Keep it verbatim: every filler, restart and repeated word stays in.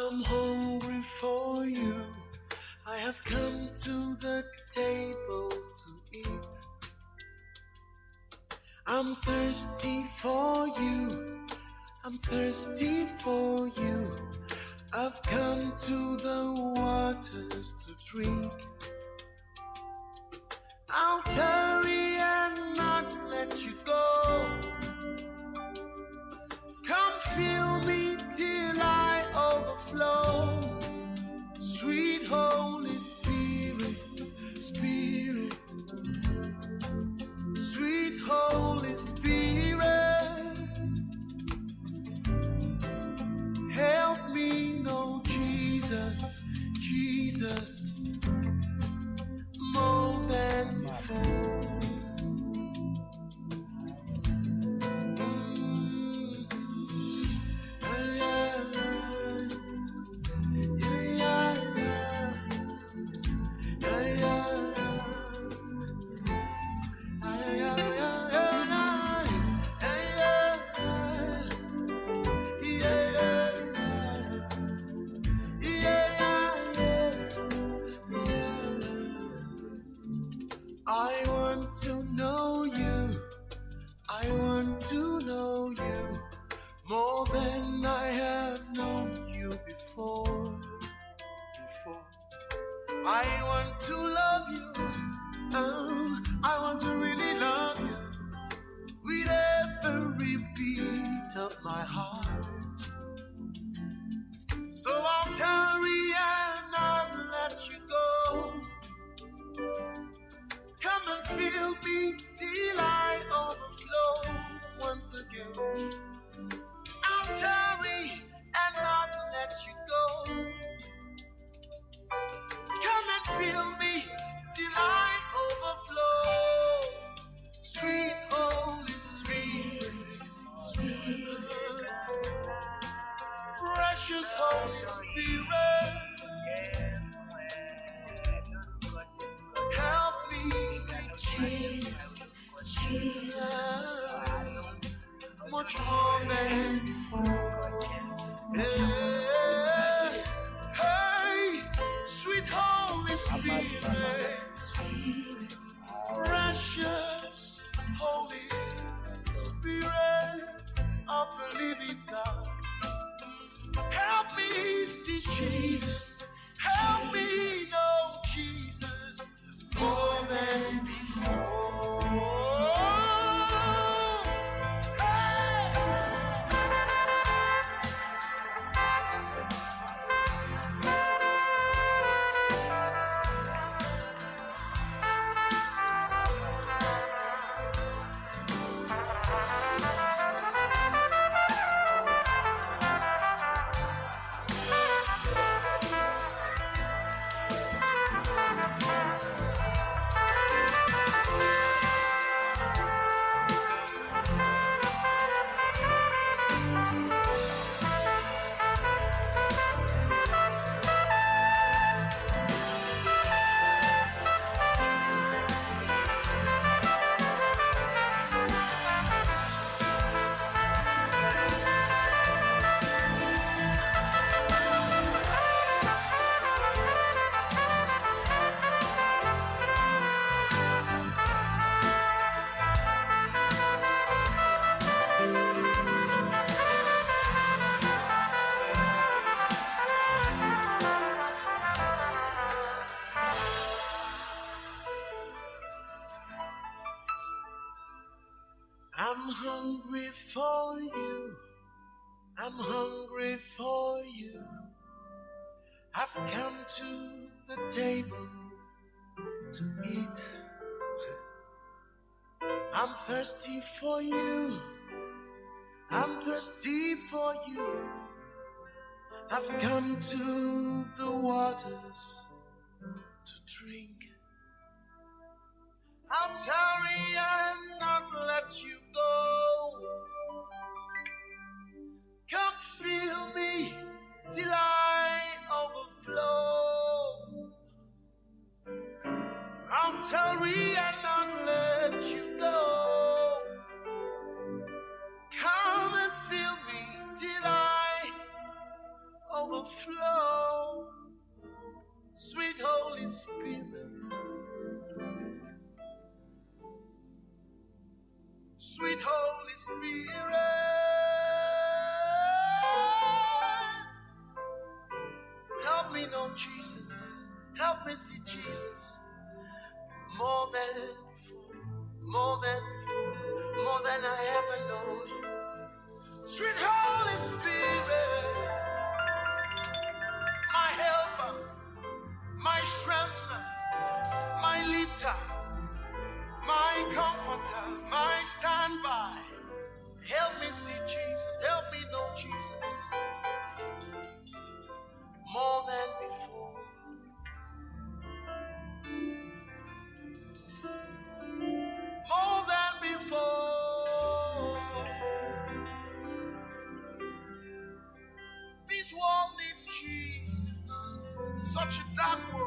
I'm hungry for you. I have come to the table to eat. I'm thirsty for you. I'm thirsty for you. I've come to the waters to drink. I'll tarry and not let you go. Come fill me till I overflow. Sweet Holy Spirit, Spirit, sweet Holy Spirit, help me know Jesus, Jesus, more than before. I want to know you. I want to know you more than I have known you before. Before. I want to love you. Oh, I want to really love you with every beat of my heart. So I'll tarry and not let you go. Come and fill me till I overflow once again. I'll tarry and not let you go. Come and fill me till I overflow. Sweet Holy Spirit, Spirit, precious Holy Spirit, help me see Jesus, Jesus, much more than before. Hey, hey, sweet Holy Spirit, precious Holy Spirit of the living God, help me see Jesus, help me know Jesus more than before. I'm hungry for you. I'm hungry for you. I've come to the table to eat. I'm thirsty for you. I'm thirsty for you. I've come to the waters to drink. I'll tarry and not let you go. Come fill me till I overflow. I'll tarry and not let you go. Come and fill me till I overflow. overflow. Sweet Holy Spirit, sweet Holy Spirit, help me know Jesus, help me see Jesus more than before, more than before, more than I ever known you. Sweet Holy Spirit, my helper, my strengthener, my lifter, my comforter, my standby. Help me see Jesus, help me know Jesus more than before. More than before. This world needs Jesus. Such a dark world.